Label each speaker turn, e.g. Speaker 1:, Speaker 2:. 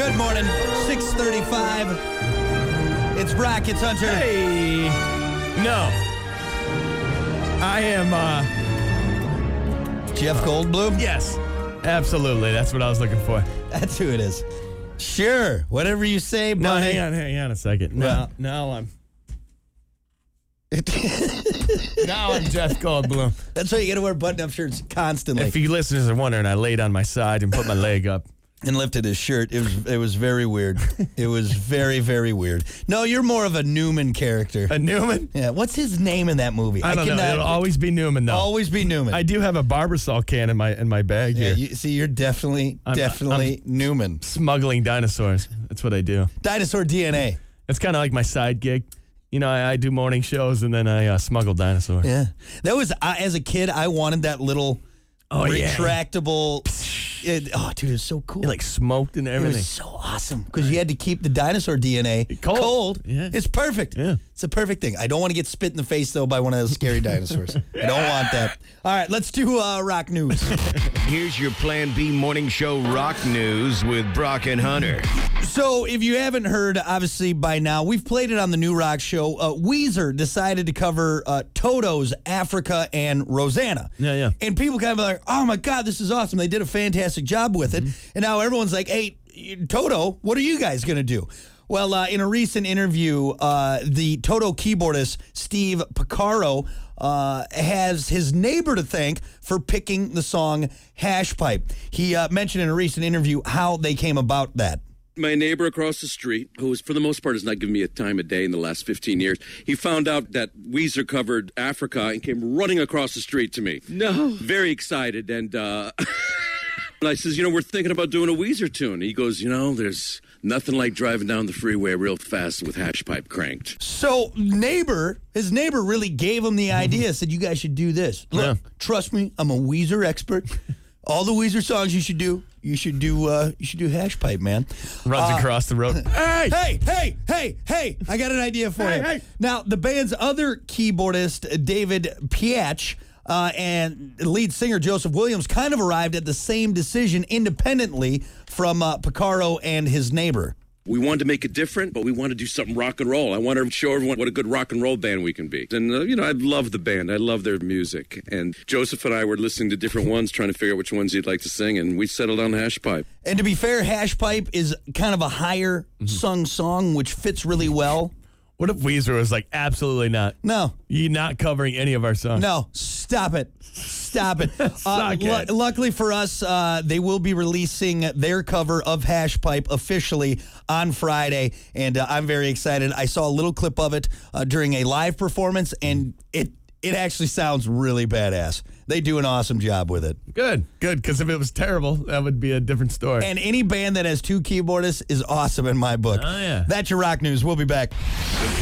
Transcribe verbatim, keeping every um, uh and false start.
Speaker 1: Good morning, six thirty-five. It's Brock, it's Hunter.
Speaker 2: Hey. No. I am, uh...
Speaker 1: Jeff Goldblum?
Speaker 2: Yes. Absolutely. That's what I was looking for.
Speaker 1: That's who it is. Sure. Whatever you say, buddy.
Speaker 2: No, hang on, hang on a second. No,
Speaker 1: Well-
Speaker 2: now I'm... now I'm Jeff Goldblum.
Speaker 1: That's why you gotta wear button-up shirts constantly.
Speaker 2: If you listeners are wondering, I laid on my side and put my leg up.
Speaker 1: And lifted his shirt. It was it was very weird. It was very, very weird. No, you're more of a Newman character.
Speaker 2: A Newman?
Speaker 1: Yeah. What's his name in that movie?
Speaker 2: I don't know.
Speaker 1: cannot-
Speaker 2: It'll always be Newman, though.
Speaker 1: always be Newman.
Speaker 2: I do have a Barbasol can in my in my bag
Speaker 1: yeah,
Speaker 2: here.
Speaker 1: you, see, you're definitely,
Speaker 2: I'm-
Speaker 1: definitely Newman.
Speaker 2: Smuggling dinosaurs. That's what I do.
Speaker 1: Dinosaur D N A.
Speaker 2: It's kind of like my side gig. You know, I, I do morning shows and then I uh, smuggle dinosaurs.
Speaker 1: Yeah. That was, uh, as a kid, I wanted that little
Speaker 2: Oh, yeah.
Speaker 1: retractable. It, oh, dude, it was so cool.
Speaker 2: It like smoked and
Speaker 1: It
Speaker 2: everything.
Speaker 1: was so awesome because you had to keep the dinosaur D N A
Speaker 2: Cold.
Speaker 1: cold.
Speaker 2: Yeah.
Speaker 1: It's perfect.
Speaker 2: Yeah.
Speaker 1: It's a perfect thing. I don't want to get spit in the face, though, by one of those scary dinosaurs. I don't want that. All right, let's do uh, rock news.
Speaker 3: Here's your Plan B morning show rock news with Brock and Hunter.
Speaker 1: So if you haven't heard, obviously by now, we've played it on the New Rock Show. Uh, Weezer decided to cover uh, Toto's Africa and Rosanna.
Speaker 2: Yeah, yeah.
Speaker 1: And people kind of like, oh, my God, this is awesome. They did a fantastic job with it. Mm-hmm. And now everyone's like, hey, Toto, what are you guys going to do? Well, uh, in a recent interview, uh, the Toto keyboardist, Steve Porcaro, uh, has his neighbor to thank for picking the song Hash Pipe. He uh, mentioned in a recent interview how they came about that.
Speaker 4: My neighbor across the street, who is, for the most part, has not given me a time of day in the last fifteen years, he found out that Weezer covered Africa and came running across the street to me. No. Very excited. And uh, I says, you know, we're thinking about doing a Weezer tune. He goes, you know, there's nothing like driving down the freeway real fast with Hash Pipe cranked.
Speaker 1: So neighbor, his neighbor really gave him the idea, said, you guys should do this. Look,
Speaker 2: Yeah.
Speaker 1: trust me, I'm a Weezer expert. All the Weezer songs you should do, you should do uh, you should do Hash Pipe, man.
Speaker 2: Runs
Speaker 1: Uh,
Speaker 2: across the road. Hey!
Speaker 1: Hey, hey, hey, hey, I got an idea for
Speaker 2: Hey,
Speaker 1: you.
Speaker 2: hey.
Speaker 1: Now, the band's other keyboardist, David Piach, uh, and lead singer Joseph Williams kind of arrived at the same decision independently from uh, Porcaro and his neighbor.
Speaker 4: We wanted to make it different, but we wanted to do something rock and roll. I wanted to show everyone what a good rock and roll band we can be. And, uh, you know, I love the band. I love their music. And Joseph and I were listening to different ones, trying to figure out which ones he'd like to sing, and we settled on Hash Pipe.
Speaker 1: And to be fair, Hash Pipe is kind of a higher sung song, which fits really well.
Speaker 2: What if Weezer was like, absolutely not?
Speaker 1: No,
Speaker 2: You're not covering any of our songs.
Speaker 1: no, stop it. Stop it. Uh,
Speaker 2: Suck
Speaker 1: lu-
Speaker 2: it.
Speaker 1: luckily for us, uh, they will be releasing their cover of Hash Pipe officially on Friday, and uh, I'm very excited. I saw a little clip of it uh, during a live performance, and it it actually sounds really badass. They do an awesome job with it.
Speaker 2: Good, good, because if it was terrible, that would be a different story.
Speaker 1: And any band that has two keyboardists is awesome in my book.
Speaker 2: Oh, yeah.
Speaker 1: That's your rock news. We'll be back.